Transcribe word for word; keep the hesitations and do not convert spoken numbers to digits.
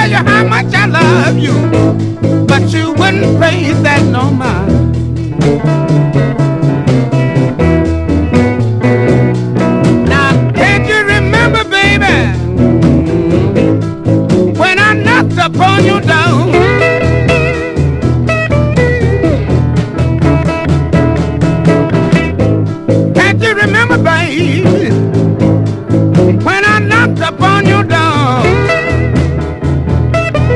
tell you how much I love you, but you wouldn't pay that no mind. Now, can't you remember, baby, when I knocked upon your door?